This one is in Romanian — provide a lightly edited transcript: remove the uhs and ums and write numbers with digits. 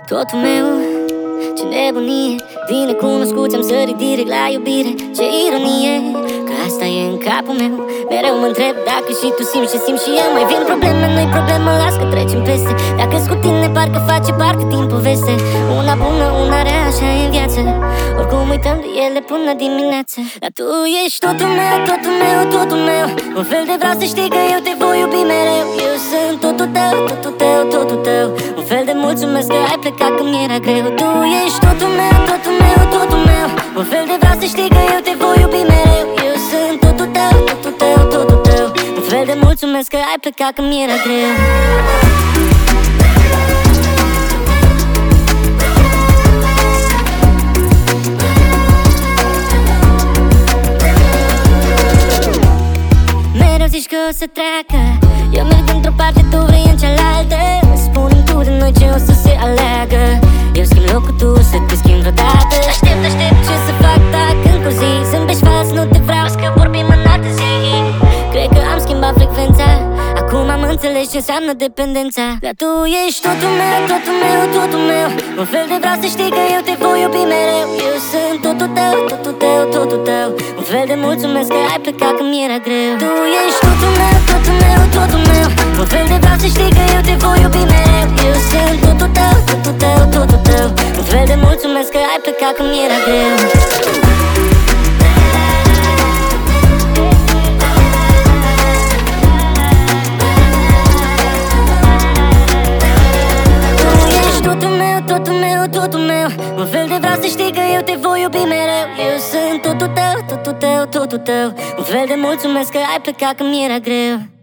Totul meu, ce nebunie, din necunoscut ți-am sărit direct la iubire. Ce ironie, că asta e în capul meu. Mereu mă întreb dacă și tu simți ce simt și eu. Mai vin probleme, nu-i problemă, las că trecem peste. Dacă-s cu tine, parcă face parte din poveste. Una bună, una rea, așa e în viață. Oricum uităm de ele până dimineață. Dar tu ești totul meu, totul meu, totul meu. Un fel de vreau să știi că eu te voi iubi mereu. Eu sunt totul tău, totul tău, totul tău. Un fel de mulțumesc că ai plecat când mi-era greu. Tu ești totul meu, totul meu, totul meu. Un fel de vreau să știi că eu te voi iubi mereu. Eu sunt totul tău, totul tău, totul tău. Un fel de mulțumesc că ai plecat când mi-era greu. Mereu zici că o să treacă, eu merg într-o parte, tu vrei în cealaltă. Spune-mi tu de noi ce o să se aleagă. Eu schimb locul, tu să te schimbi vreodată. Aștept ce să fac dacă încă o zi zâmbești fals, nu te vreau, că vorbim în altă zi. Cred că am schimbat frecvența, acum am înțeles ce înseamnă dependența. Dar tu ești totul meu, totul meu, totul meu. Un fel de vreau să știi că eu te voi iubi mereu. Eu sunt totul tău, totul tău, totul tău. Un fel de mulțumesc că ai plecat când mi-era greu. Tu ești totul meu, totul meu, totul meu. Un fel de vreau să știi că eu te voi iubi mereu. Eu sunt totul tău, totul tău, totul tău. Un fel de mulțumesc că ai plecat când mi-era greu. Totul meu, totul meu. Un fel de vreau să știi că eu te voi iubi mereu. Eu sunt totul tău, totul tău, totul tău. Un fel de mulțumesc că ai plecat când mi-era greu.